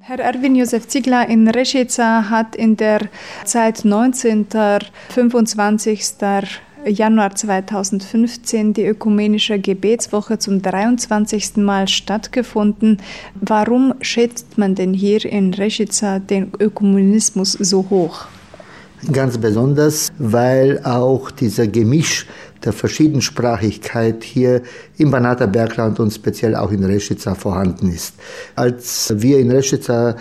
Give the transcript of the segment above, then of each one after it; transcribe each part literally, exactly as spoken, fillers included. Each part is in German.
Herr Erwin Josef Ziegler in Rešica hat in der Zeit neunzehnten bis fünfundzwanzigsten Januar zweitausendfünfzehn die ökumenische Gebetswoche zum dreiundzwanzigsten Mal stattgefunden. Warum schätzt man denn hier in Rešica den Ökumenismus so hoch? Ganz besonders, weil auch dieser Gemisch der Verschiedensprachigkeit hier im Banater Bergland und speziell auch in Rešica vorhanden ist. Als wir in Rešica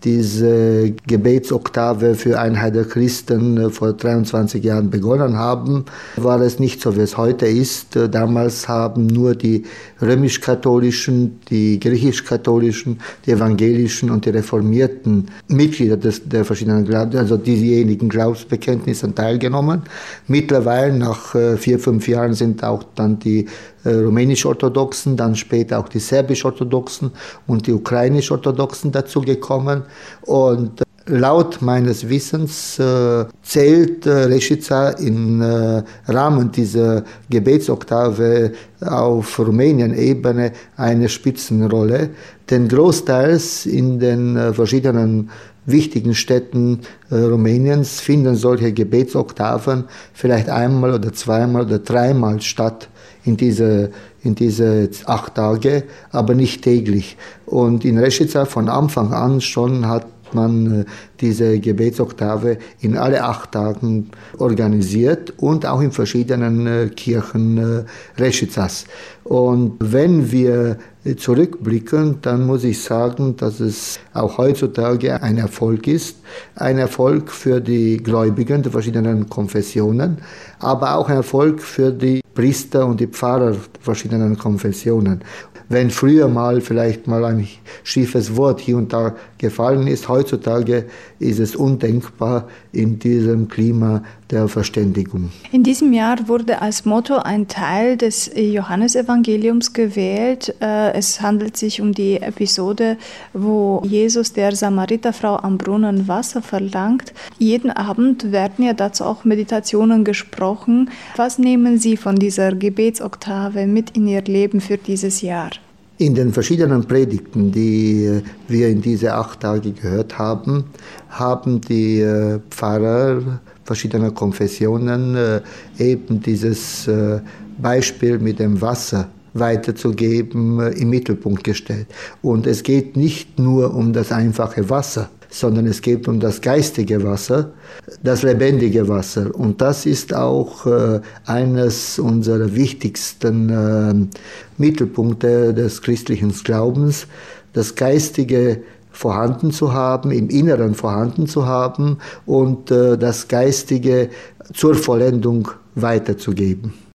diese Gebetsoktave für Einheit der Christen vor dreiundzwanzig Jahren begonnen haben, war es nicht so, wie es heute ist. Damals haben nur die römisch-katholischen, die griechisch-katholischen, die evangelischen und die reformierten Mitglieder des, der verschiedenen Glauben, also diejenigen Glaubensbekenntnissen teilgenommen. Mittlerweile, nach vier, fünf Jahren, sind auch dann die rumänisch-orthodoxen, dann später auch die serbisch-orthodoxen und die ukrainisch-orthodoxen dazu gekommen. Und laut meines Wissens äh, zählt äh, Rešica im äh, Rahmen dieser Gebetsoktave auf Rumänien-Ebene eine Spitzenrolle, denn großteils in den äh, verschiedenen wichtigen Städten äh, Rumäniens finden solche Gebetsoktaven vielleicht einmal oder zweimal oder dreimal statt in diese, in diese acht Tage, aber nicht täglich. Und in Rešica von Anfang an schon hat man äh, diese Gebetsoktave in alle acht Tagen organisiert und auch in verschiedenen äh, Kirchen äh, Rešicas. Und wenn wir zurückblicken, dann muss ich sagen, dass es auch heutzutage ein Erfolg ist. Ein Erfolg für die Gläubigen der verschiedenen Konfessionen, aber auch ein Erfolg für die Priester und die Pfarrer der verschiedenen Konfessionen. Wenn früher mal vielleicht mal ein schiefes Wort hier und da gefallen ist, heutzutage ist es undenkbar in diesem Klima der Verständigung. In diesem Jahr wurde als Motto ein Teil des Johannesevangeliums gewählt. Es handelt sich um die Episode, wo Jesus der Samariterfrau am Brunnen Wasser verlangt. Jeden Abend werden ja dazu auch Meditationen gesprochen. Was nehmen Sie von dieser Gebetsoktave mit in Ihr Leben für dieses Jahr? In den verschiedenen Predigten, die wir in diese acht Tage gehört haben, haben die Pfarrer verschiedener Konfessionen eben dieses Beispiel mit dem Wasser weiterzugeben im Mittelpunkt gestellt. Und es geht nicht nur um das einfache Wasser, sondern es geht um das geistige Wasser, das lebendige Wasser. Und das ist auch äh, eines unserer wichtigsten äh, Mittelpunkte des christlichen Glaubens, das Geistige vorhanden zu haben, im Inneren vorhanden zu haben und äh, das Geistige zur Vollendung weiterzugeben.